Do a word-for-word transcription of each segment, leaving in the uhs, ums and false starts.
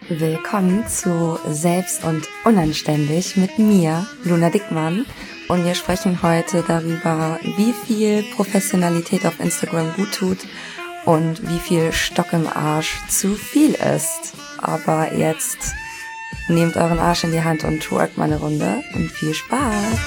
Willkommen zu Selbst und Unanständig mit mir, Luna Dickmann. Und wir sprechen heute darüber, wie viel Professionalität auf Instagram gut tut und wie viel Stock im Arsch zu viel ist. Aber jetzt nehmt euren Arsch in die Hand und twerkt mal eine Runde und viel Spaß!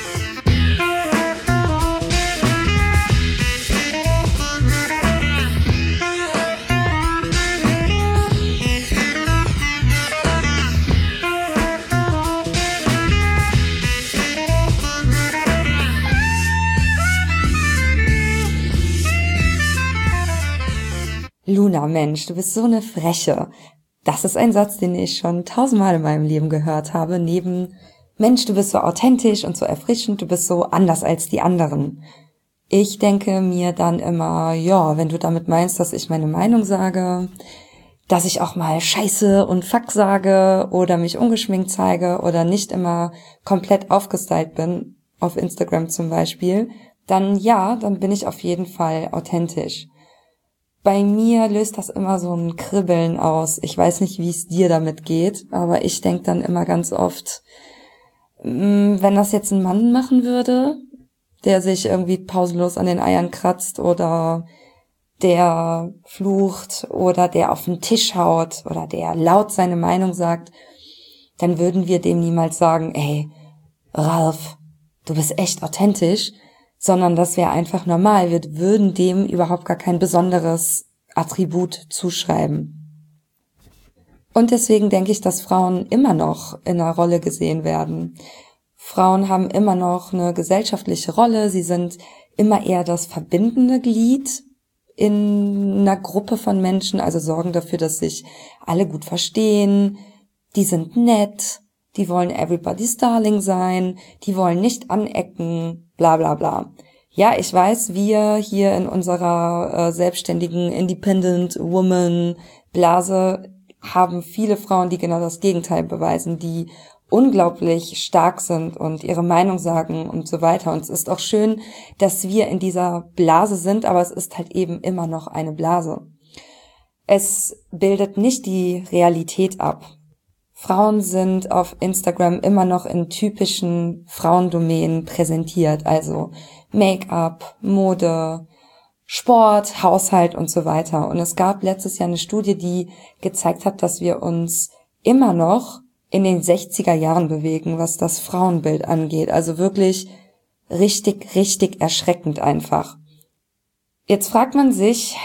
Luna, Mensch, du bist so eine Freche. Das ist ein Satz, den ich schon tausendmal in meinem Leben gehört habe, neben Mensch, du bist so authentisch und so erfrischend, du bist so anders als die anderen. Ich denke mir dann immer, ja, wenn du damit meinst, dass ich meine Meinung sage, dass ich auch mal Scheiße und Fuck sage oder mich ungeschminkt zeige oder nicht immer komplett aufgestylt bin, auf Instagram zum Beispiel, dann ja, dann bin ich auf jeden Fall authentisch. Bei mir löst das immer so ein Kribbeln aus. Ich weiß nicht, wie es dir damit geht, aber ich denke dann immer ganz oft, wenn das jetzt ein Mann machen würde, der sich irgendwie pausenlos an den Eiern kratzt oder der flucht oder der auf den Tisch haut oder der laut seine Meinung sagt, dann würden wir dem niemals sagen, ey, Ralf, du bist echt authentisch, sondern das wäre einfach normal. Wir würden dem überhaupt gar kein besonderes Attribut zuschreiben. Und deswegen denke ich, dass Frauen immer noch in einer Rolle gesehen werden. Frauen haben immer noch eine gesellschaftliche Rolle. Sie sind immer eher das verbindende Glied in einer Gruppe von Menschen, also sorgen dafür, dass sich alle gut verstehen. Die sind nett. Die wollen everybody's darling sein, die wollen nicht anecken, bla bla bla. Ja, ich weiß, wir hier in unserer äh, selbstständigen Independent Woman Blase haben viele Frauen, die genau das Gegenteil beweisen, die unglaublich stark sind und ihre Meinung sagen und so weiter. Und es ist auch schön, dass wir in dieser Blase sind, aber es ist halt eben immer noch eine Blase. Es bildet nicht die Realität ab. Frauen sind auf Instagram immer noch in typischen Frauendomänen präsentiert, also Make-up, Mode, Sport, Haushalt und so weiter. Und es gab letztes Jahr eine Studie, die gezeigt hat, dass wir uns immer noch in den sechziger Jahren bewegen, was das Frauenbild angeht. Also wirklich richtig, richtig erschreckend einfach. Jetzt fragt man sich,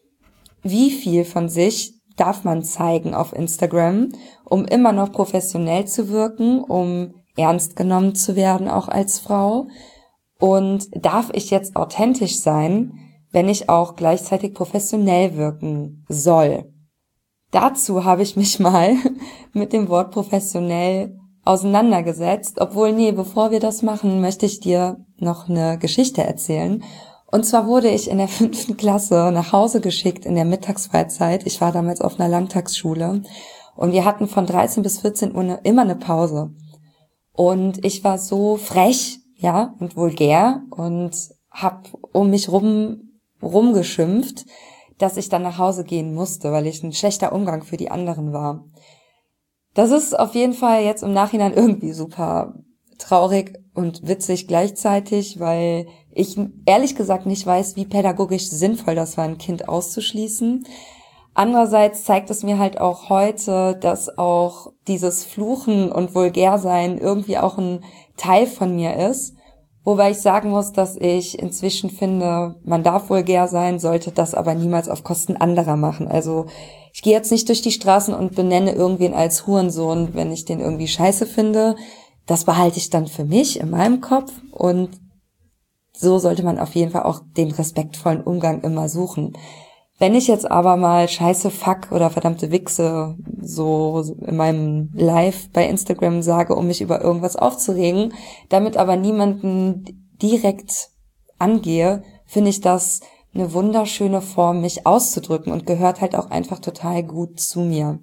wie viel von sich darf man zeigen auf Instagram, um immer noch professionell zu wirken, um ernst genommen zu werden, auch als Frau? Und darf ich jetzt authentisch sein, wenn ich auch gleichzeitig professionell wirken soll? Dazu habe ich mich mal mit dem Wort professionell auseinandergesetzt. Obwohl, nee, bevor wir das machen, möchte ich dir noch eine Geschichte erzählen. Und zwar wurde ich in der fünften Klasse nach Hause geschickt in der Mittagsfreizeit. Ich war damals auf einer Langtagsschule und wir hatten von dreizehn bis vierzehn Uhr immer eine Pause. Und ich war so frech, ja, und vulgär und hab um mich rum rumgeschimpft, dass ich dann nach Hause gehen musste, weil ich ein schlechter Umgang für die anderen war. Das ist auf jeden Fall jetzt im Nachhinein irgendwie super traurig und witzig gleichzeitig, weil ich ehrlich gesagt nicht weiß, wie pädagogisch sinnvoll das war, ein Kind auszuschließen. Andererseits zeigt es mir halt auch heute, dass auch dieses Fluchen und Vulgärsein irgendwie auch ein Teil von mir ist. Wobei ich sagen muss, dass ich inzwischen finde, man darf vulgär sein, sollte das aber niemals auf Kosten anderer machen. Also ich gehe jetzt nicht durch die Straßen und benenne irgendwen als Hurensohn, wenn ich den irgendwie scheiße finde. Das behalte ich dann für mich in meinem Kopf und so sollte man auf jeden Fall auch den respektvollen Umgang immer suchen. Wenn ich jetzt aber mal Scheiße, Fuck oder verdammte Wichse so in meinem Live bei Instagram sage, um mich über irgendwas aufzuregen, damit aber niemanden direkt angehe, finde ich das eine wunderschöne Form, mich auszudrücken und gehört halt auch einfach total gut zu mir.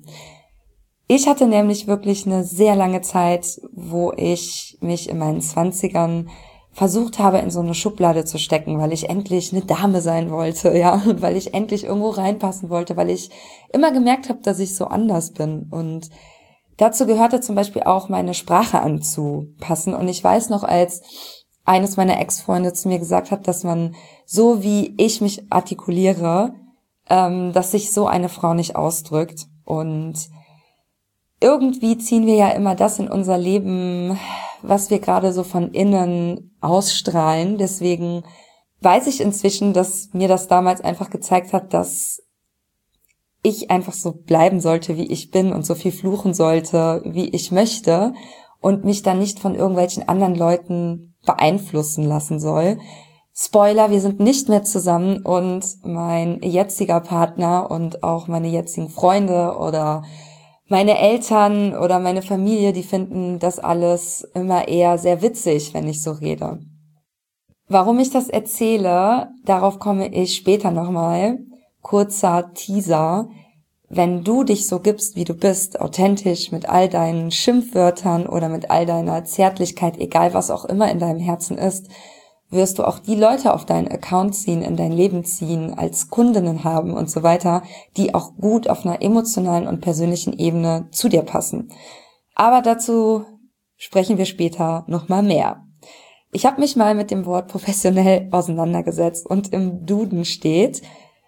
Ich hatte nämlich wirklich eine sehr lange Zeit, wo ich mich in meinen Zwanzigern versucht habe, in so eine Schublade zu stecken, weil ich endlich eine Dame sein wollte, ja, und weil ich endlich irgendwo reinpassen wollte, weil ich immer gemerkt habe, dass ich so anders bin. Und dazu gehörte zum Beispiel auch, meine Sprache anzupassen. Und ich weiß noch, als eines meiner Ex-Freunde zu mir gesagt hat, dass man so, wie ich mich artikuliere, ähm, dass sich so eine Frau nicht ausdrückt. Und irgendwie ziehen wir ja immer das in unser Leben, was wir gerade so von innen ausstrahlen. Deswegen weiß ich inzwischen, dass mir das damals einfach gezeigt hat, dass ich einfach so bleiben sollte, wie ich bin und so viel fluchen sollte, wie ich möchte und mich dann nicht von irgendwelchen anderen Leuten beeinflussen lassen soll. Spoiler, wir sind nicht mehr zusammen und mein jetziger Partner und auch meine jetzigen Freunde oder meine Eltern oder meine Familie, die finden das alles immer eher sehr witzig, wenn ich so rede. Warum ich das erzähle, darauf komme ich später nochmal. Kurzer Teaser. Wenn du dich so gibst, wie du bist, authentisch mit all deinen Schimpfwörtern oder mit all deiner Zärtlichkeit, egal was auch immer in deinem Herzen ist, wirst du auch die Leute auf deinen Account ziehen, in dein Leben ziehen, als Kundinnen haben und so weiter, die auch gut auf einer emotionalen und persönlichen Ebene zu dir passen. Aber dazu sprechen wir später nochmal mehr. Ich habe mich mal mit dem Wort professionell auseinandergesetzt und im Duden steht,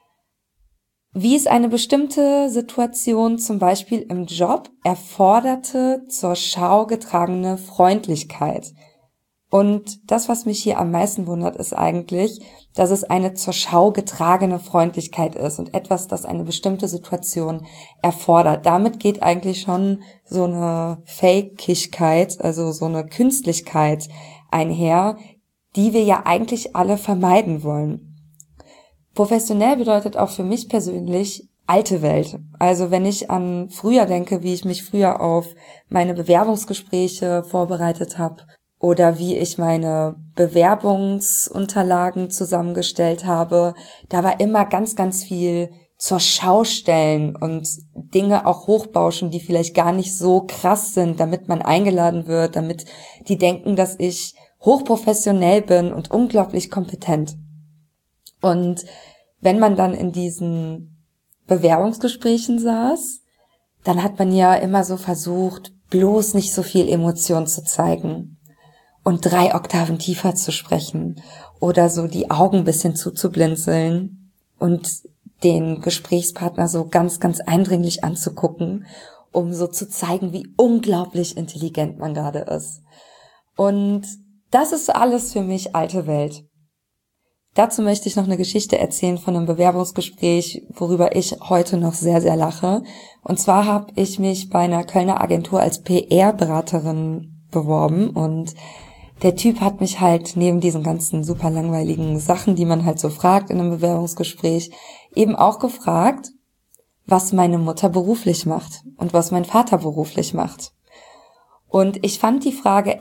wie es eine bestimmte Situation, zum Beispiel im Job, erforderte, zur Schau getragene Freundlichkeit. Und das, was mich hier am meisten wundert, ist eigentlich, dass es eine zur Schau getragene Freundlichkeit ist und etwas, das eine bestimmte Situation erfordert. Damit geht eigentlich schon so eine Fakigkeit, also so eine Künstlichkeit einher, die wir ja eigentlich alle vermeiden wollen. Professionell bedeutet auch für mich persönlich alte Welt. Also wenn ich an früher denke, wie ich mich früher auf meine Bewerbungsgespräche vorbereitet habe, oder wie ich meine Bewerbungsunterlagen zusammengestellt habe, da war immer ganz, ganz viel zur Schau stellen und Dinge auch hochbauschen, die vielleicht gar nicht so krass sind, damit man eingeladen wird, damit die denken, dass ich hochprofessionell bin und unglaublich kompetent. Und wenn man dann in diesen Bewerbungsgesprächen saß, dann hat man ja immer so versucht, bloß nicht so viel Emotion zu zeigen und drei Oktaven tiefer zu sprechen oder so die Augen ein bisschen zuzublinzeln und den Gesprächspartner so ganz, ganz eindringlich anzugucken, um so zu zeigen, wie unglaublich intelligent man gerade ist. Und das ist alles für mich alte Welt. Dazu möchte ich noch eine Geschichte erzählen von einem Bewerbungsgespräch, worüber ich heute noch sehr, sehr lache. Und zwar habe ich mich bei einer Kölner Agentur als P R-Beraterin beworben und der Typ hat mich halt neben diesen ganzen super langweiligen Sachen, die man halt so fragt in einem Bewerbungsgespräch, eben auch gefragt, was meine Mutter beruflich macht und was mein Vater beruflich macht. Und ich fand die Frage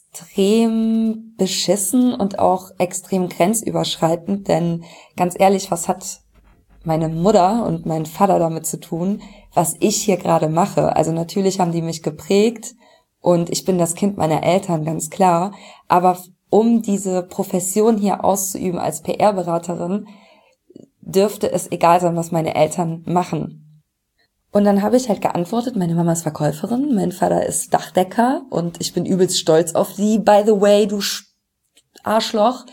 extrem beschissen und auch extrem grenzüberschreitend, denn ganz ehrlich, was hat meine Mutter und mein Vater damit zu tun, was ich hier gerade mache? Also natürlich haben die mich geprägt und ich bin das Kind meiner Eltern, ganz klar. Aber um diese Profession hier auszuüben als P R-Beraterin, dürfte es egal sein, was meine Eltern machen. Und dann habe ich halt geantwortet, meine Mama ist Verkäuferin, mein Vater ist Dachdecker und ich bin übelst stolz auf sie. By the way, du Arschloch.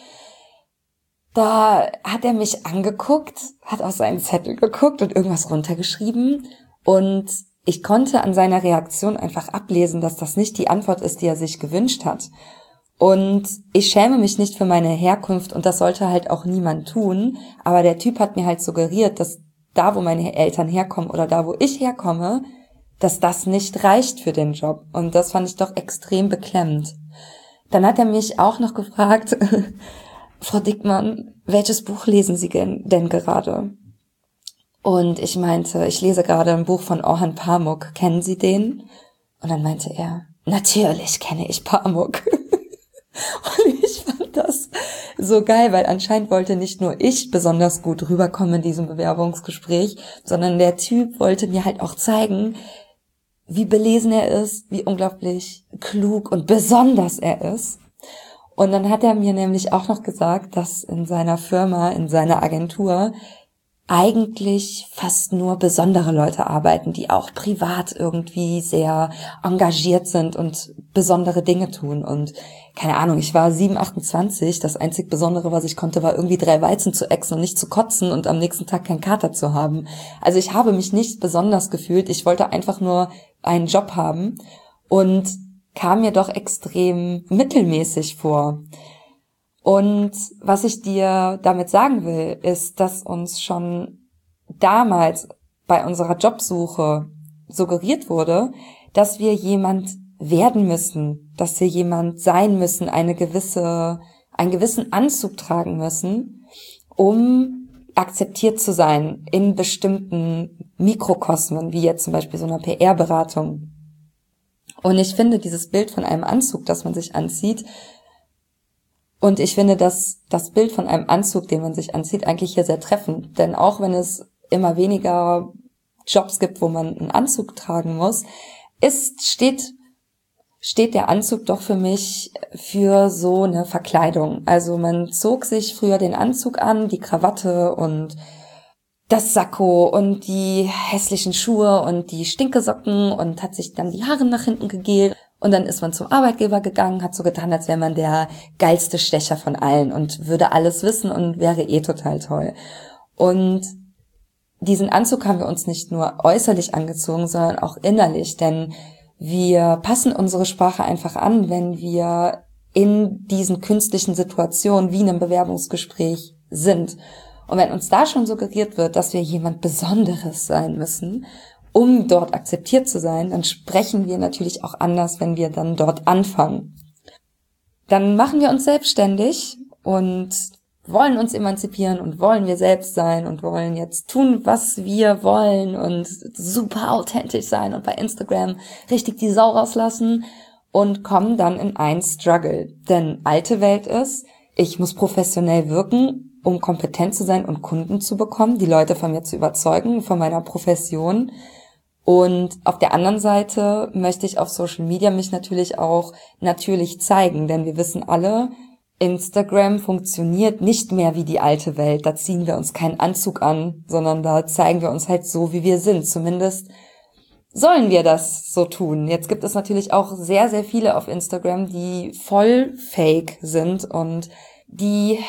Da hat er mich angeguckt, hat auf seinen Zettel geguckt und irgendwas runtergeschrieben und ich konnte an seiner Reaktion einfach ablesen, dass das nicht die Antwort ist, die er sich gewünscht hat. Und ich schäme mich nicht für meine Herkunft und das sollte halt auch niemand tun, aber der Typ hat mir halt suggeriert, dass da, wo meine Eltern herkommen oder da, wo ich herkomme, dass das nicht reicht für den Job. Und das fand ich doch extrem beklemmend. Dann hat er mich auch noch gefragt, Frau Dickmann, welches Buch lesen Sie denn, denn gerade? Und ich meinte, ich lese gerade ein Buch von Orhan Pamuk. Kennen Sie den? Und dann meinte er, natürlich kenne ich Pamuk. Und ich fand das so geil, weil anscheinend wollte nicht nur ich besonders gut rüberkommen in diesem Bewerbungsgespräch, sondern der Typ wollte mir halt auch zeigen, wie belesen er ist, wie unglaublich klug und besonders er ist. Und dann hat er mir nämlich auch noch gesagt, dass in seiner Firma, in seiner Agentur eigentlich fast nur besondere Leute arbeiten, die auch privat irgendwie sehr engagiert sind und besondere Dinge tun. Und keine Ahnung, ich war sieben, achtundzwanzig, das einzig Besondere, was ich konnte, war irgendwie drei Weizen zu ächzen und nicht zu kotzen und am nächsten Tag keinen Kater zu haben. Also ich habe mich nicht besonders gefühlt, ich wollte einfach nur einen Job haben und kam mir doch extrem mittelmäßig vor. Und was ich dir damit sagen will, ist, dass uns schon damals bei unserer Jobsuche suggeriert wurde, dass wir jemand werden müssen, dass wir jemand sein müssen, eine gewisse, einen gewissen Anzug tragen müssen, um akzeptiert zu sein in bestimmten Mikrokosmen, wie jetzt zum Beispiel so einer P R-Beratung. Und ich finde dieses Bild von einem Anzug, das man sich anzieht, und ich finde, dass das Bild von einem Anzug, den man sich anzieht, eigentlich hier sehr treffend. Denn auch wenn es immer weniger Jobs gibt, wo man einen Anzug tragen muss, ist, steht, steht der Anzug doch für mich für so eine Verkleidung. Also man zog sich früher den Anzug an, die Krawatte und das Sakko und die hässlichen Schuhe und die Stinkesocken und hat sich dann die Haare nach hinten gegelt. Und dann ist man zum Arbeitgeber gegangen, hat so getan, als wäre man der geilste Stecher von allen und würde alles wissen und wäre eh total toll. Und diesen Anzug haben wir uns nicht nur äußerlich angezogen, sondern auch innerlich, denn wir passen unsere Sprache einfach an, wenn wir in diesen künstlichen Situationen wie einem Bewerbungsgespräch sind. Und wenn uns da schon suggeriert wird, dass wir jemand Besonderes sein müssen, um dort akzeptiert zu sein, dann sprechen wir natürlich auch anders, wenn wir dann dort anfangen. Dann machen wir uns selbstständig und wollen uns emanzipieren und wollen wir selbst sein und wollen jetzt tun, was wir wollen und super authentisch sein und bei Instagram richtig die Sau rauslassen und kommen dann in einen Struggle. Denn alte Welt ist, ich muss professionell wirken, um kompetent zu sein und Kunden zu bekommen, die Leute von mir zu überzeugen, von meiner Profession. Und auf der anderen Seite möchte ich auf Social Media mich natürlich auch natürlich zeigen, denn wir wissen alle, Instagram funktioniert nicht mehr wie die alte Welt. Da ziehen wir uns keinen Anzug an, sondern da zeigen wir uns halt so, wie wir sind. Zumindest sollen wir das so tun. Jetzt gibt es natürlich auch sehr, sehr viele auf Instagram, die voll fake sind und die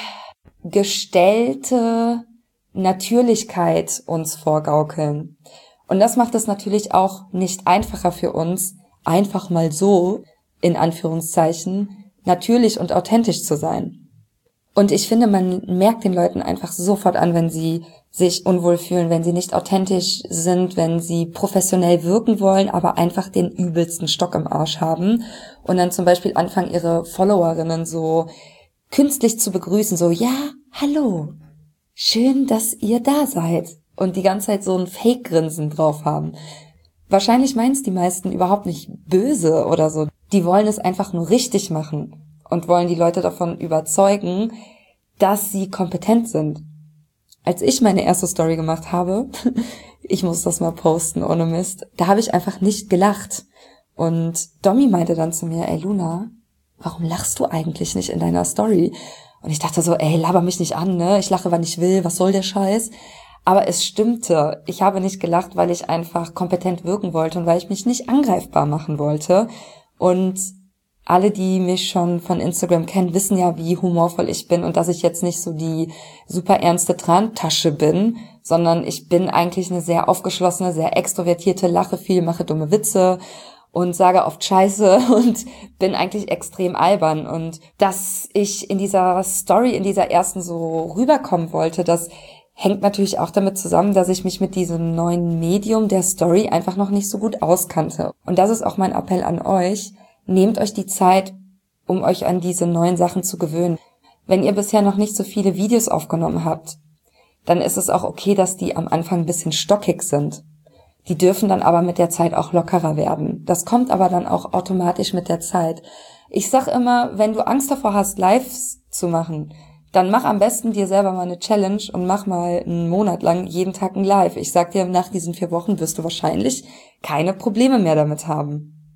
gestellte Natürlichkeit uns vorgaukeln. Und das macht es natürlich auch nicht einfacher für uns, einfach mal so, in Anführungszeichen, natürlich und authentisch zu sein. Und ich finde, man merkt den Leuten einfach sofort an, wenn sie sich unwohl fühlen, wenn sie nicht authentisch sind, wenn sie professionell wirken wollen, aber einfach den übelsten Stock im Arsch haben und dann zum Beispiel anfangen, ihre Followerinnen so künstlich zu begrüßen, so, ja, hallo, schön, dass ihr da seid. Und die ganze Zeit so ein Fake-Grinsen drauf haben. Wahrscheinlich meinen es die meisten überhaupt nicht böse oder so. Die wollen es einfach nur richtig machen und wollen die Leute davon überzeugen, dass sie kompetent sind. Als ich meine erste Story gemacht habe, ich muss das mal posten, ohne Mist, da habe ich einfach nicht gelacht. Und Domi meinte dann zu mir, ey Luna, warum lachst du eigentlich nicht in deiner Story? Und ich dachte so, ey, laber mich nicht an, ne? Ich lache, wann ich will, was soll der Scheiß? Aber es stimmte. Ich habe nicht gelacht, weil ich einfach kompetent wirken wollte und weil ich mich nicht angreifbar machen wollte. Und alle, die mich schon von Instagram kennen, wissen ja, wie humorvoll ich bin und dass ich jetzt nicht so die super ernste Trantasche bin, sondern ich bin eigentlich eine sehr aufgeschlossene, sehr extrovertierte, lache viel, mache dumme Witze und sage oft Scheiße und bin eigentlich extrem albern. Und dass ich in dieser Story, in dieser ersten so rüberkommen wollte, dass hängt natürlich auch damit zusammen, dass ich mich mit diesem neuen Medium der Story einfach noch nicht so gut auskannte. Und das ist auch mein Appell an euch. Nehmt euch die Zeit, um euch an diese neuen Sachen zu gewöhnen. Wenn ihr bisher noch nicht so viele Videos aufgenommen habt, dann ist es auch okay, dass die am Anfang ein bisschen stockig sind. Die dürfen dann aber mit der Zeit auch lockerer werden. Das kommt aber dann auch automatisch mit der Zeit. Ich sag immer, wenn du Angst davor hast, Lives zu machen, dann mach am besten dir selber mal eine Challenge und mach mal einen Monat lang jeden Tag ein Live. Ich sag dir, nach diesen vier Wochen wirst du wahrscheinlich keine Probleme mehr damit haben.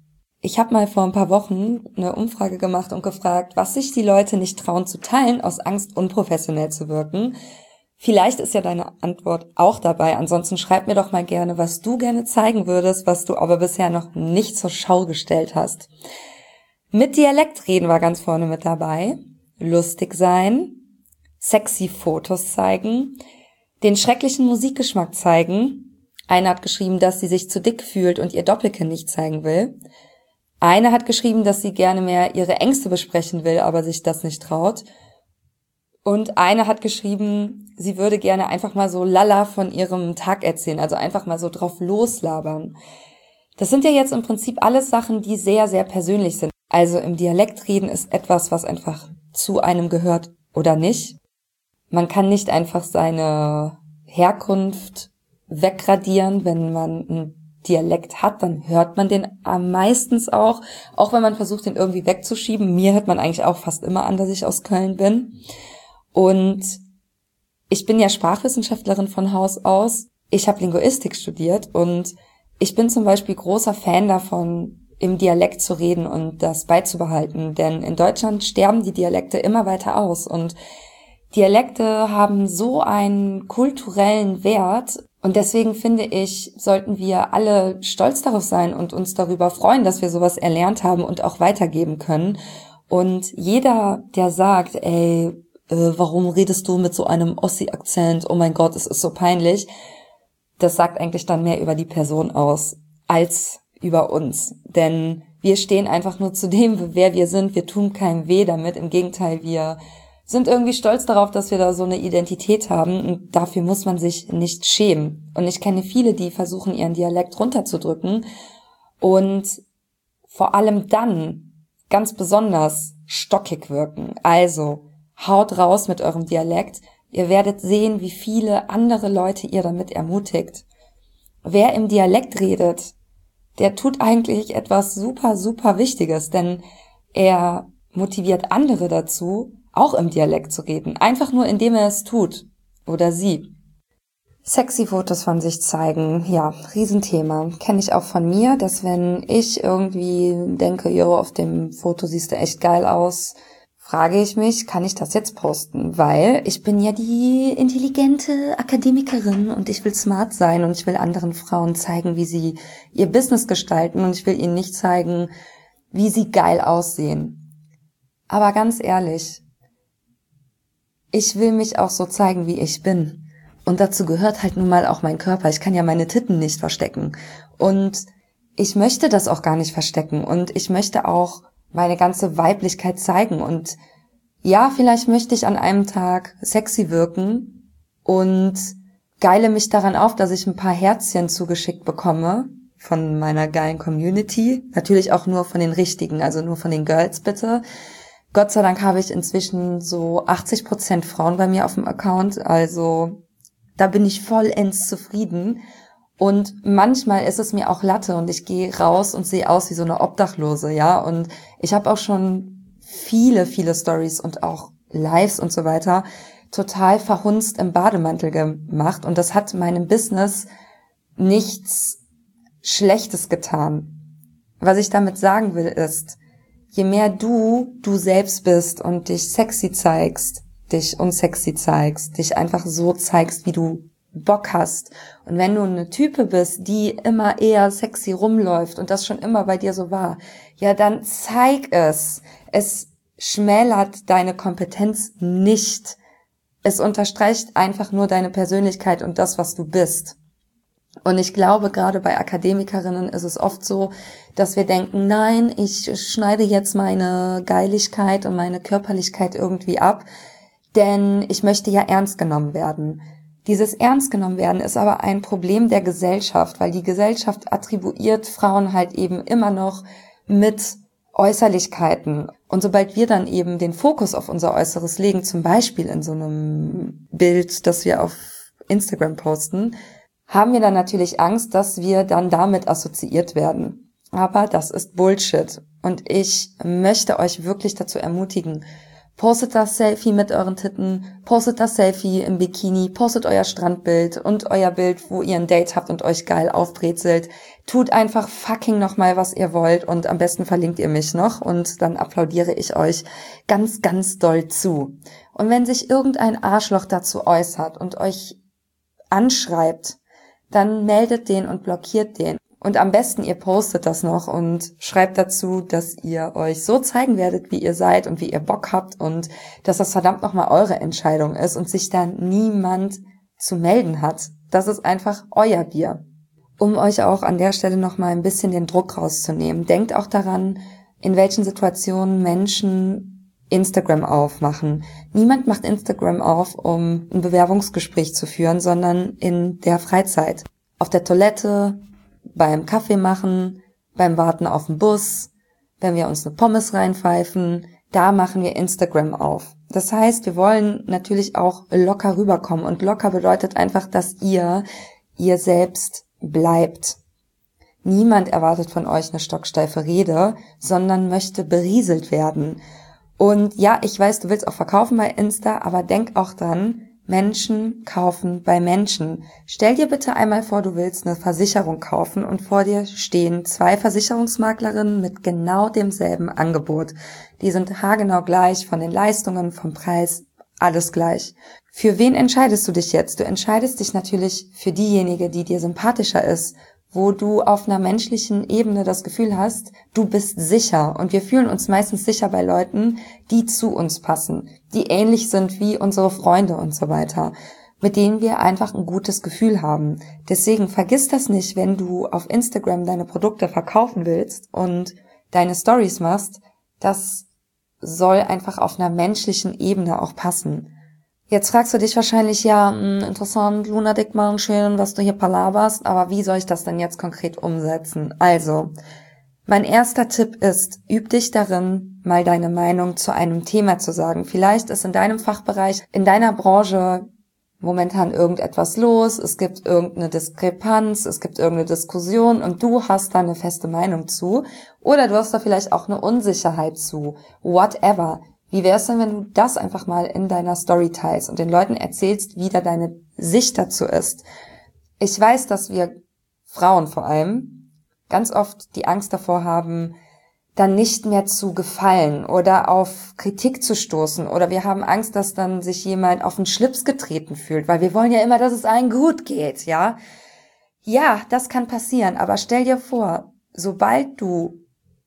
Ich habe mal vor ein paar Wochen eine Umfrage gemacht und gefragt, was sich die Leute nicht trauen zu teilen, aus Angst, unprofessionell zu wirken. Vielleicht ist ja deine Antwort auch dabei. Ansonsten schreib mir doch mal gerne, was du gerne zeigen würdest, was du aber bisher noch nicht zur Schau gestellt hast. Mit Dialekt reden war ganz vorne mit dabei. Lustig sein, sexy Fotos zeigen, den schrecklichen Musikgeschmack zeigen. Eine hat geschrieben, dass sie sich zu dick fühlt und ihr Doppelkinn nicht zeigen will. Eine hat geschrieben, dass sie gerne mehr ihre Ängste besprechen will, aber sich das nicht traut. Und eine hat geschrieben, sie würde gerne einfach mal so lala von ihrem Tag erzählen, also einfach mal so drauf loslabern. Das sind ja jetzt im Prinzip alles Sachen, die sehr, sehr persönlich sind. Also im Dialekt reden ist etwas, was einfach zu einem gehört oder nicht. Man kann nicht einfach seine Herkunft wegradieren, wenn man einen Dialekt hat, dann hört man den am meistens auch, auch wenn man versucht, den irgendwie wegzuschieben. Mir hört man eigentlich auch fast immer an, dass ich aus Köln bin. Und ich bin ja Sprachwissenschaftlerin von Haus aus. Ich habe Linguistik studiert und ich bin zum Beispiel großer Fan davon, im Dialekt zu reden und das beizubehalten. Denn in Deutschland sterben die Dialekte immer weiter aus und Dialekte haben so einen kulturellen Wert und deswegen finde ich, sollten wir alle stolz darauf sein und uns darüber freuen, dass wir sowas erlernt haben und auch weitergeben können. Und jeder, der sagt, ey, äh, warum redest du mit so einem Ossi-Akzent? Oh mein Gott, es ist so peinlich. Das sagt eigentlich dann mehr über die Person aus als über uns. Denn wir stehen einfach nur zu dem, wer wir sind. Wir tun keinem weh damit. Im Gegenteil, wir sind irgendwie stolz darauf, dass wir da so eine Identität haben und dafür muss man sich nicht schämen. Und ich kenne viele, die versuchen, ihren Dialekt runterzudrücken und vor allem dann ganz besonders stockig wirken. Also haut raus mit eurem Dialekt. Ihr werdet sehen, wie viele andere Leute ihr damit ermutigt. Wer im Dialekt redet, der tut eigentlich etwas super, super Wichtiges, denn er motiviert andere dazu, auch im Dialekt zu reden. Einfach nur, indem er es tut. Oder sie. Sexy Fotos von sich zeigen, ja, Riesenthema. Kenne ich auch von mir, dass wenn ich irgendwie denke, jo, auf dem Foto siehst du echt geil aus, frage ich mich, kann ich das jetzt posten? Weil ich bin ja die intelligente Akademikerin und ich will smart sein und ich will anderen Frauen zeigen, wie sie ihr Business gestalten und ich will ihnen nicht zeigen, wie sie geil aussehen. Aber ganz ehrlich, ich will mich auch so zeigen, wie ich bin. Und dazu gehört halt nun mal auch mein Körper. Ich kann ja meine Titten nicht verstecken. Und ich möchte das auch gar nicht verstecken. Und ich möchte auch meine ganze Weiblichkeit zeigen. Und ja, vielleicht möchte ich an einem Tag sexy wirken und geile mich daran auf, dass ich ein paar Herzchen zugeschickt bekomme von meiner geilen Community. Natürlich auch nur von den richtigen, also nur von den Girls bitte. Gott sei Dank habe ich inzwischen so achtzig Prozent Frauen bei mir auf dem Account, also da bin ich vollends zufrieden. Und manchmal ist es mir auch Latte und ich gehe raus und sehe aus wie so eine Obdachlose, ja. Und ich habe auch schon viele, viele Stories und auch Lives und so weiter total verhunzt im Bademantel gemacht. Und das hat meinem Business nichts Schlechtes getan. Was ich damit sagen will ist, je mehr du du selbst bist und dich sexy zeigst, dich unsexy zeigst, dich einfach so zeigst, wie du Bock hast. Und wenn du eine Type bist, die immer eher sexy rumläuft und das schon immer bei dir so war, ja, dann zeig es. Es schmälert deine Kompetenz nicht. Es unterstreicht einfach nur deine Persönlichkeit und das, was du bist. Und ich glaube, gerade bei Akademikerinnen ist es oft so, dass wir denken, nein, ich schneide jetzt meine Geiligkeit und meine Körperlichkeit irgendwie ab, denn ich möchte ja ernst genommen werden. Dieses ernst genommen werden ist aber ein Problem der Gesellschaft, weil die Gesellschaft attribuiert Frauen halt eben immer noch mit Äußerlichkeiten. Und sobald wir dann eben den Fokus auf unser Äußeres legen, zum Beispiel in so einem Bild, das wir auf Instagram posten, haben wir dann natürlich Angst, dass wir dann damit assoziiert werden. Aber das ist Bullshit. Und ich möchte euch wirklich dazu ermutigen, Postet das Selfie mit euren Titten, postet das Selfie im Bikini, postet euer Strandbild und euer Bild, wo ihr ein Date habt und euch geil aufbrezelt. Tut einfach fucking nochmal, was ihr wollt und am besten verlinkt ihr mich noch und dann applaudiere ich euch ganz, ganz doll zu. Und wenn sich irgendein Arschloch dazu äußert und euch anschreibt, dann meldet den und blockiert den. Und am besten ihr postet das noch und schreibt dazu, dass ihr euch so zeigen werdet, wie ihr seid und wie ihr Bock habt und dass das verdammt nochmal eure Entscheidung ist und sich dann niemand zu melden hat. Das ist einfach euer Bier. Um euch auch an der Stelle nochmal ein bisschen den Druck rauszunehmen, denkt auch daran, in welchen Situationen Menschen Instagram aufmachen. Niemand macht Instagram auf, um ein Bewerbungsgespräch zu führen, sondern in der Freizeit. Auf der Toilette, beim Kaffee machen, beim Warten auf den Bus, wenn wir uns eine Pommes reinpfeifen, da machen wir Instagram auf. Das heißt, wir wollen natürlich auch locker rüberkommen und locker bedeutet einfach, dass ihr ihr selbst bleibt. Niemand erwartet von euch eine stocksteife Rede, sondern möchte berieselt werden. Und ja, ich weiß, du willst auch verkaufen bei Insta, aber denk auch dran, Menschen kaufen bei Menschen. Stell dir bitte einmal vor, du willst eine Versicherung kaufen und vor dir stehen zwei Versicherungsmaklerinnen mit genau demselben Angebot. Die sind haargenau gleich, von den Leistungen, vom Preis, alles gleich. Für wen entscheidest du dich jetzt? Du entscheidest dich natürlich für diejenige, die dir sympathischer ist, wo du auf einer menschlichen Ebene das Gefühl hast, du bist sicher. Und wir fühlen uns meistens sicher bei Leuten, die zu uns passen, die ähnlich sind wie unsere Freunde und so weiter, mit denen wir einfach ein gutes Gefühl haben. Deswegen vergiss das nicht, wenn du auf Instagram deine Produkte verkaufen willst und deine Stories machst, das soll einfach auf einer menschlichen Ebene auch passen. Jetzt fragst du dich wahrscheinlich, ja, mh, interessant, Luna Dickmann, schön, was du hier palaberst, aber wie soll ich das denn jetzt konkret umsetzen? Also, mein erster Tipp ist, üb dich darin, mal deine Meinung zu einem Thema zu sagen. Vielleicht ist in deinem Fachbereich, in deiner Branche momentan irgendetwas los, es gibt irgendeine Diskrepanz, es gibt irgendeine Diskussion und du hast da eine feste Meinung zu oder du hast da vielleicht auch eine Unsicherheit zu, whatever. Wie wär's denn, wenn du das einfach mal in deiner Story teilst und den Leuten erzählst, wie da deine Sicht dazu ist? Ich weiß, dass wir Frauen vor allem ganz oft die Angst davor haben, dann nicht mehr zu gefallen oder auf Kritik zu stoßen oder wir haben Angst, dass dann sich jemand auf den Schlips getreten fühlt, weil wir wollen ja immer, dass es allen gut geht, ja? Ja, das kann passieren, aber stell dir vor, sobald du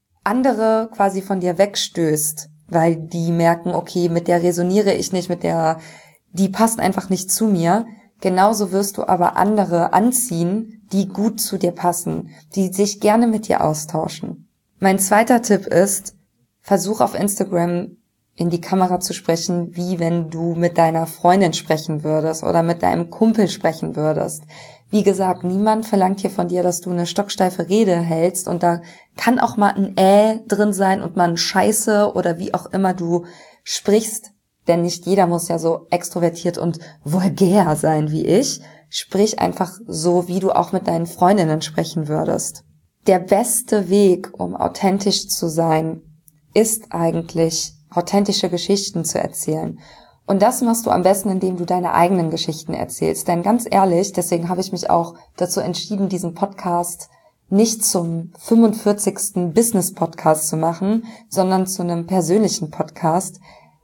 andere quasi von dir wegstößt, weil die merken, okay, mit der resoniere ich nicht, mit der, die passt einfach nicht zu mir. Genauso wirst du aber andere anziehen, die gut zu dir passen, die sich gerne mit dir austauschen. Mein zweiter Tipp ist, versuch auf Instagram in die Kamera zu sprechen, wie wenn du mit deiner Freundin sprechen würdest oder mit deinem Kumpel sprechen würdest. Wie gesagt, niemand verlangt hier von dir, dass du eine stocksteife Rede hältst und da kann auch mal ein Äh drin sein und mal ein Scheiße oder wie auch immer du sprichst, denn nicht jeder muss ja so extrovertiert und vulgär sein wie ich. Sprich einfach so, wie du auch mit deinen Freundinnen sprechen würdest. Der beste Weg, um authentisch zu sein, ist eigentlich, authentische Geschichten zu erzählen. Und das machst du am besten, indem du deine eigenen Geschichten erzählst. Denn ganz ehrlich, deswegen habe ich mich auch dazu entschieden, diesen Podcast nicht zum fünfundvierzigsten Business-Podcast zu machen, sondern zu einem persönlichen Podcast,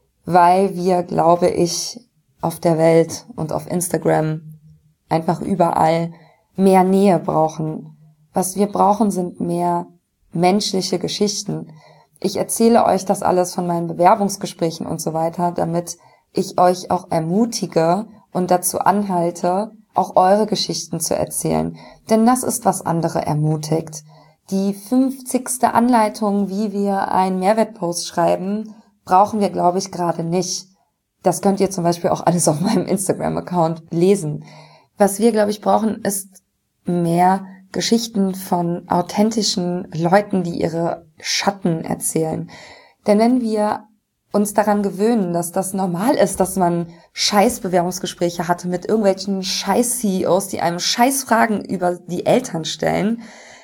weil wir, glaube ich, auf der Welt und auf Instagram einfach überall mehr Nähe brauchen. Was wir brauchen, sind mehr menschliche Geschichten. Ich erzähle euch das alles von meinen Bewerbungsgesprächen und so weiter, damit ich euch auch ermutige und dazu anhalte, auch eure Geschichten zu erzählen. Denn das ist, was andere ermutigt. Die fünfzigste Anleitung, wie wir einen Mehrwertpost schreiben, brauchen wir, glaube ich, gerade nicht. Das könnt ihr zum Beispiel auch alles auf meinem Instagram-Account lesen. Was wir, glaube ich, brauchen, ist mehr Geschichten von authentischen Leuten, die ihre Schatten erzählen. Denn wenn wir uns daran gewöhnen, dass das normal ist, dass man Scheiß-Bewerbungsgespräche hatte mit irgendwelchen Scheiß-C E Os, die einem Scheiß-Fragen über die Eltern stellen,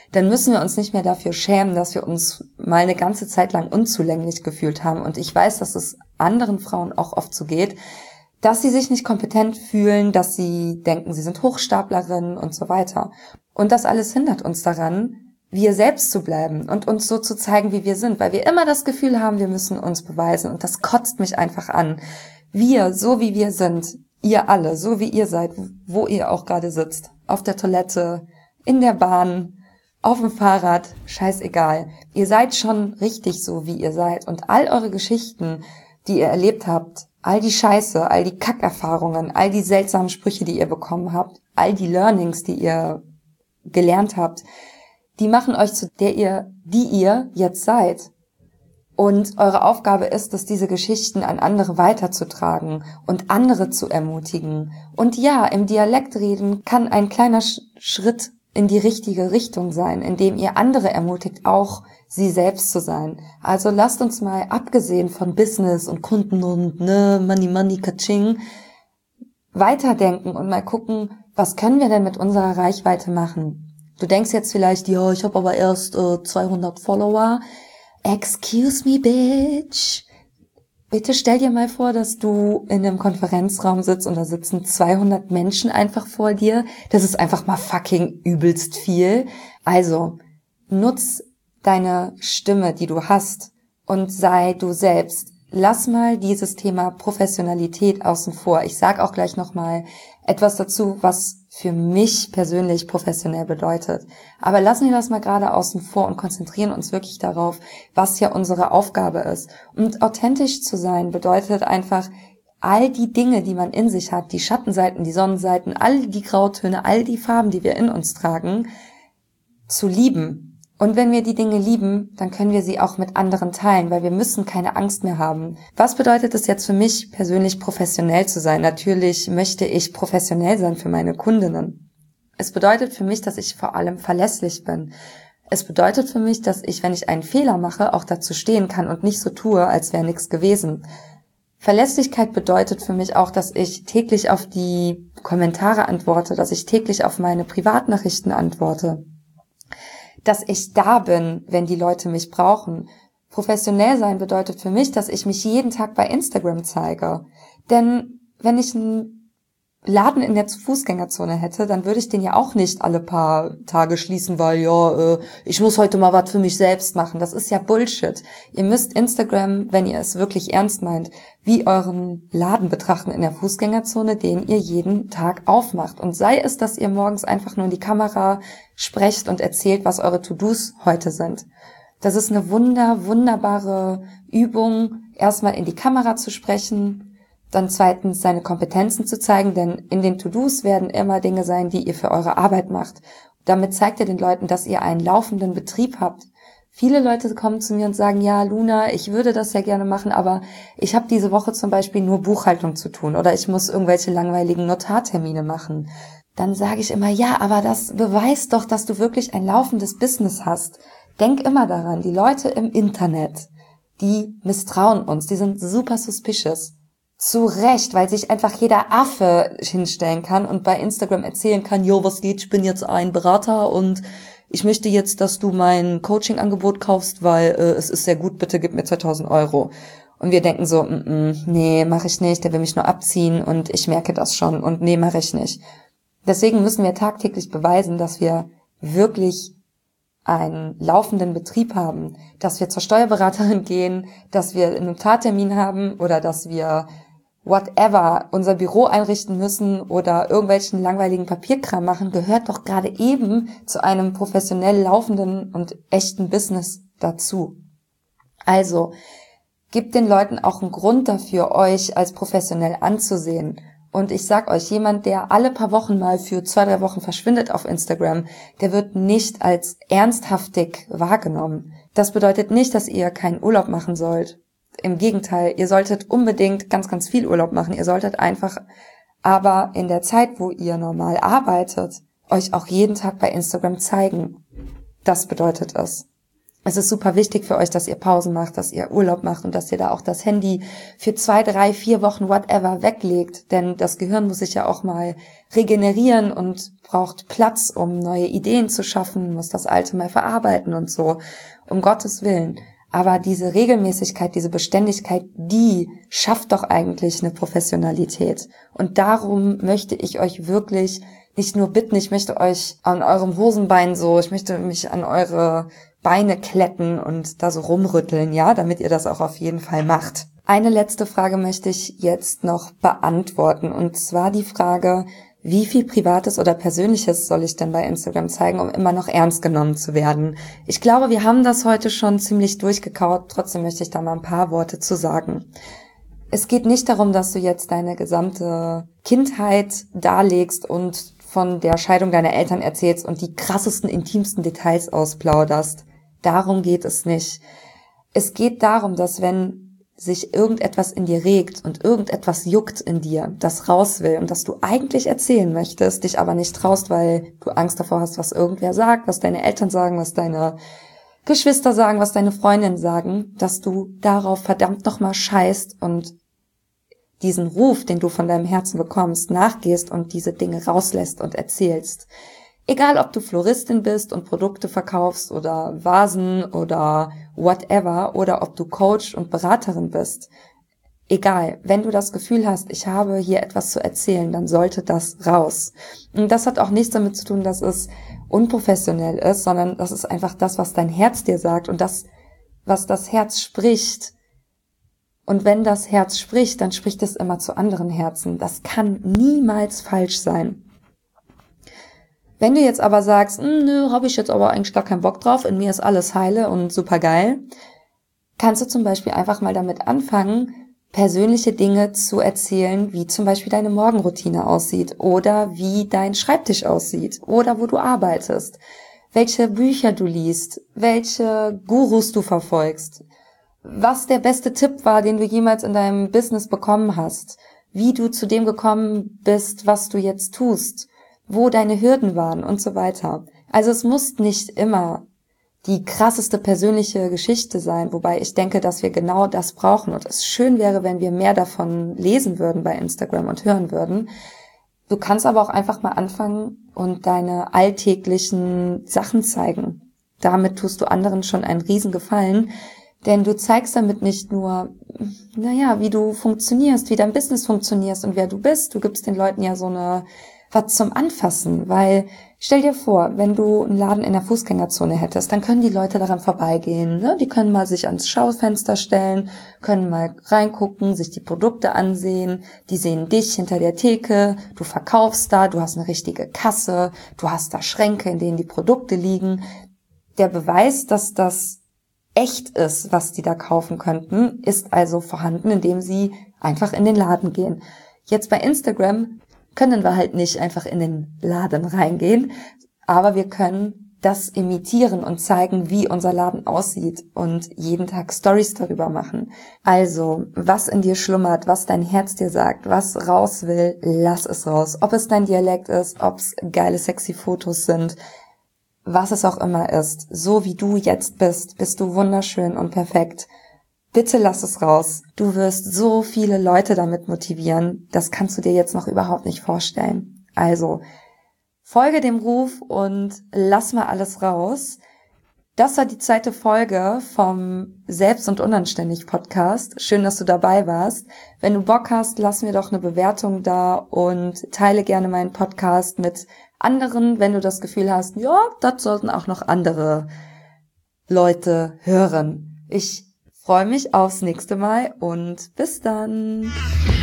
dann müssen wir uns nicht mehr dafür schämen, dass wir uns mal eine ganze Zeit lang unzulänglich gefühlt haben. Und ich weiß, dass es anderen Frauen auch oft so geht, dass sie sich nicht kompetent fühlen, dass sie denken, sie sind Hochstaplerinnen und so weiter. Und das alles hindert uns daran, wir selbst zu bleiben und uns so zu zeigen, wie wir sind, weil wir immer das Gefühl haben, wir müssen uns beweisen. Und das kotzt mich einfach an. Wir, so wie wir sind, ihr alle, so wie ihr seid, wo ihr auch gerade sitzt, auf der Toilette, in der Bahn, auf dem Fahrrad, scheißegal. Ihr seid schon richtig so, wie ihr seid. Und all eure Geschichten, die ihr erlebt habt, all die Scheiße, all die Kackerfahrungen, all die seltsamen Sprüche, die ihr bekommen habt, all die Learnings, die ihr gelernt habt, die machen euch zu der ihr, die ihr jetzt seid. Und eure Aufgabe ist es, diese Geschichten an andere weiterzutragen und andere zu ermutigen. Und ja, im Dialekt reden kann ein kleiner Sch- Schritt in die richtige Richtung sein, indem ihr andere ermutigt, auch sie selbst zu sein. Also lasst uns mal, abgesehen von Business und Kunden und ne, Money, Money, Kaching, weiterdenken und mal gucken, was können wir denn mit unserer Reichweite machen? Du denkst jetzt vielleicht, ja, ich habe aber erst äh, zweihundert Follower. Excuse me, bitch. Bitte stell dir mal vor, dass du in einem Konferenzraum sitzt und da sitzen zweihundert Menschen einfach vor dir. Das ist einfach mal fucking übelst viel. Also, nutz deine Stimme, die du hast, und sei du selbst. Lass mal dieses Thema Professionalität außen vor. Ich sag auch gleich nochmal etwas dazu, was für mich persönlich professionell bedeutet. Aber lassen wir das mal gerade außen vor und konzentrieren uns wirklich darauf, was ja unsere Aufgabe ist. Und authentisch zu sein bedeutet einfach, all die Dinge, die man in sich hat, die Schattenseiten, die Sonnenseiten, all die Grautöne, all die Farben, die wir in uns tragen, zu lieben. Und wenn wir die Dinge lieben, dann können wir sie auch mit anderen teilen, weil wir müssen keine Angst mehr haben. Was bedeutet es jetzt für mich persönlich, professionell zu sein? Natürlich möchte ich professionell sein für meine Kundinnen. Es bedeutet für mich, dass ich vor allem verlässlich bin. Es bedeutet für mich, dass ich, wenn ich einen Fehler mache, auch dazu stehen kann und nicht so tue, als wäre nichts gewesen. Verlässlichkeit bedeutet für mich auch, dass ich täglich auf die Kommentare antworte, dass ich täglich auf meine Privatnachrichten antworte, dass ich da bin, wenn die Leute mich brauchen. Professionell sein bedeutet für mich, dass ich mich jeden Tag bei Instagram zeige. Denn wenn ich einen Laden in der Fußgängerzone hätte, dann würde ich den ja auch nicht alle paar Tage schließen, weil ja, äh, ich muss heute mal was für mich selbst machen. Das ist ja Bullshit. Ihr müsst Instagram, wenn ihr es wirklich ernst meint, wie euren Laden betrachten in der Fußgängerzone, den ihr jeden Tag aufmacht. Und sei es, dass ihr morgens einfach nur in die Kamera sprecht und erzählt, was eure To-Dos heute sind. Das ist eine wunder, wunderbare Übung, erstmal in die Kamera zu sprechen, dann zweitens seine Kompetenzen zu zeigen, denn in den To-Dos werden immer Dinge sein, die ihr für eure Arbeit macht. Damit zeigt ihr den Leuten, dass ihr einen laufenden Betrieb habt. Viele Leute kommen zu mir und sagen, ja, Luna, ich würde das ja gerne machen, aber ich habe diese Woche zum Beispiel nur Buchhaltung zu tun oder ich muss irgendwelche langweiligen Notartermine machen. Dann sage ich immer, ja, aber das beweist doch, dass du wirklich ein laufendes Business hast. Denk immer daran, die Leute im Internet, die misstrauen uns, die sind super suspicious. Zu Recht, weil sich einfach jeder Affe hinstellen kann und bei Instagram erzählen kann, jo, was geht, ich bin jetzt ein Berater und ich möchte jetzt, dass du mein Coaching-Angebot kaufst, weil äh, es ist sehr gut, bitte gib mir zweitausend Euro. Und wir denken so, mm, mm, nee, mache ich nicht, der will mich nur abziehen und ich merke das schon und nee, mache ich nicht. Deswegen müssen wir tagtäglich beweisen, dass wir wirklich einen laufenden Betrieb haben, dass wir zur Steuerberaterin gehen, dass wir einen Notartermin haben oder dass wir whatever, unser Büro einrichten müssen oder irgendwelchen langweiligen Papierkram machen, gehört doch gerade eben zu einem professionell laufenden und echten Business dazu. Also, gebt den Leuten auch einen Grund dafür, euch als professionell anzusehen. Und ich sag euch, jemand, der alle paar Wochen mal für zwei, drei Wochen verschwindet auf Instagram, der wird nicht als ernsthaftig wahrgenommen. Das bedeutet nicht, dass ihr keinen Urlaub machen sollt. Im Gegenteil, ihr solltet unbedingt ganz, ganz viel Urlaub machen. Ihr solltet einfach aber in der Zeit, wo ihr normal arbeitet, euch auch jeden Tag bei Instagram zeigen. Das bedeutet es. Es ist super wichtig für euch, dass ihr Pausen macht, dass ihr Urlaub macht und dass ihr da auch das Handy für zwei, drei, vier Wochen, whatever, weglegt. Denn das Gehirn muss sich ja auch mal regenerieren und braucht Platz, um neue Ideen zu schaffen, muss das Alte mal verarbeiten und so. Um Gottes Willen. Aber diese Regelmäßigkeit, diese Beständigkeit, die schafft doch eigentlich eine Professionalität. Und darum möchte ich euch wirklich nicht nur bitten, ich möchte euch an eurem Hosenbein so, ich möchte mich an eure Beine kletten und da so rumrütteln, ja, damit ihr das auch auf jeden Fall macht. Eine letzte Frage möchte ich jetzt noch beantworten, und zwar die Frage, wie viel Privates oder Persönliches soll ich denn bei Instagram zeigen, um immer noch ernst genommen zu werden? Ich glaube, wir haben das heute schon ziemlich durchgekaut, trotzdem möchte ich da mal ein paar Worte zu sagen. Es geht nicht darum, dass du jetzt deine gesamte Kindheit darlegst und von der Scheidung deiner Eltern erzählst und die krassesten, intimsten Details ausplauderst. Darum geht es nicht. Es geht darum, dass wenn sich irgendetwas in dir regt und irgendetwas juckt in dir, das raus will und das du eigentlich erzählen möchtest, dich aber nicht traust, weil du Angst davor hast, was irgendwer sagt, was deine Eltern sagen, was deine Geschwister sagen, was deine Freundinnen sagen, dass du darauf verdammt nochmal scheißt und diesen Ruf, den du von deinem Herzen bekommst, nachgehst und diese Dinge rauslässt und erzählst. Egal, ob du Floristin bist und Produkte verkaufst oder Vasen oder whatever, oder ob du Coach und Beraterin bist. Egal, wenn du das Gefühl hast, ich habe hier etwas zu erzählen, dann sollte das raus. Und das hat auch nichts damit zu tun, dass es unprofessionell ist, sondern das ist einfach das, was dein Herz dir sagt und das, was das Herz spricht. Und wenn das Herz spricht, dann spricht es immer zu anderen Herzen. Das kann niemals falsch sein. Wenn du jetzt aber sagst, nö, habe ich jetzt aber eigentlich gar keinen Bock drauf, in mir ist alles heile und super geil, kannst du zum Beispiel einfach mal damit anfangen, persönliche Dinge zu erzählen, wie zum Beispiel deine Morgenroutine aussieht oder wie dein Schreibtisch aussieht oder wo du arbeitest, welche Bücher du liest, welche Gurus du verfolgst, was der beste Tipp war, den du jemals in deinem Business bekommen hast, wie du zu dem gekommen bist, was du jetzt tust, wo deine Hürden waren und so weiter. Also es muss nicht immer die krasseste persönliche Geschichte sein, wobei ich denke, dass wir genau das brauchen und es schön wäre, wenn wir mehr davon lesen würden bei Instagram und hören würden. Du kannst aber auch einfach mal anfangen und deine alltäglichen Sachen zeigen. Damit tust du anderen schon einen Riesengefallen, denn du zeigst damit nicht nur, naja, wie du funktionierst, wie dein Business funktionierst und wer du bist. Du gibst den Leuten ja so eine was zum Anfassen, weil stell dir vor, wenn du einen Laden in der Fußgängerzone hättest, dann können die Leute daran vorbeigehen, ne? Die können mal sich ans Schaufenster stellen, können mal reingucken, sich die Produkte ansehen, die sehen dich hinter der Theke, du verkaufst da, du hast eine richtige Kasse, du hast da Schränke, in denen die Produkte liegen. Der Beweis, dass das echt ist, was die da kaufen könnten, ist also vorhanden, indem sie einfach in den Laden gehen. Jetzt bei Instagram können wir halt nicht einfach in den Laden reingehen, aber wir können das imitieren und zeigen, wie unser Laden aussieht und jeden Tag Stories darüber machen. Also, was in dir schlummert, was dein Herz dir sagt, was raus will, lass es raus. Ob es dein Dialekt ist, ob es geile, sexy Fotos sind, was es auch immer ist. So wie du jetzt bist, bist du wunderschön und perfekt. Bitte lass es raus. Du wirst so viele Leute damit motivieren. Das kannst du dir jetzt noch überhaupt nicht vorstellen. Also, folge dem Ruf und lass mal alles raus. Das war die zweite Folge vom Selbst- und Unanständig-Podcast. Schön, dass du dabei warst. Wenn du Bock hast, lass mir doch eine Bewertung da und teile gerne meinen Podcast mit anderen, wenn du das Gefühl hast, ja, das sollten auch noch andere Leute hören. Ich freue mich aufs nächste Mal und bis dann.